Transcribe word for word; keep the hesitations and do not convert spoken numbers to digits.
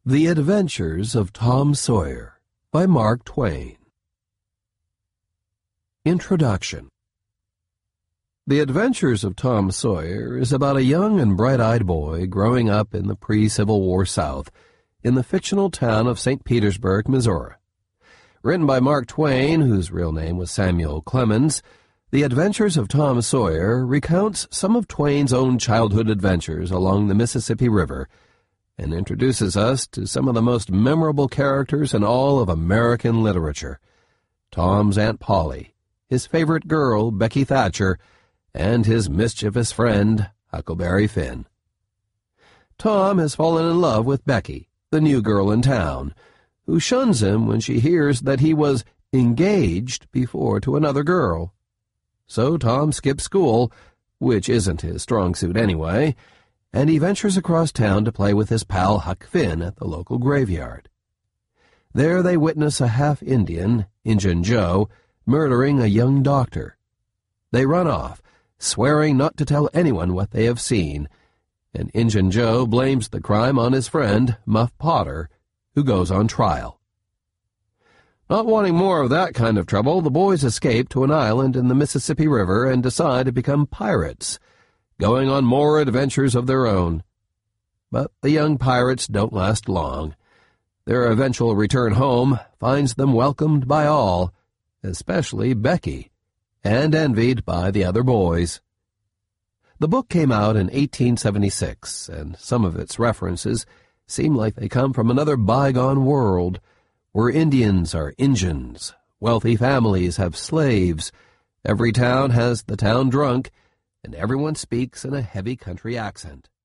The Adventures of Tom Sawyer by Mark Twain. Introduction. The Adventures of Tom Sawyer is about a young and bright-eyed boy growing up in the pre-Civil War South in the fictional town of Saint Petersburg, Missouri. Written by Mark Twain, whose real name was Samuel Clemens, The Adventures of Tom Sawyer recounts some of Twain's own childhood adventures along the Mississippi River and introduces us to some of the most memorable characters in all of American literature: Tom's Aunt Polly, his favorite girl, Becky Thatcher, and his mischievous friend, Huckleberry Finn. Tom has fallen in love with Becky, the new girl in town, who shuns him when she hears that he was engaged before to another girl. So Tom skips school, which isn't his strong suit anyway, and he ventures across town to play with his pal Huck Finn at the local graveyard. There they witness a half-Indian, Injun Joe, murdering a young doctor. They run off, swearing not to tell anyone what they have seen, and Injun Joe blames the crime on his friend, Muff Potter, who goes on trial. Not wanting more of that kind of trouble, the boys escape to an island in the Mississippi River and decide to become pirates, going on more adventures of their own. But the young pirates don't last long. Their eventual return home finds them welcomed by all, especially Becky, and envied by the other boys. The book came out in eighteen seventy-six, and some of its references seem like they come from another bygone world, where Indians are Injuns, wealthy families have slaves, every town has the town drunk, and everyone speaks in a heavy country accent.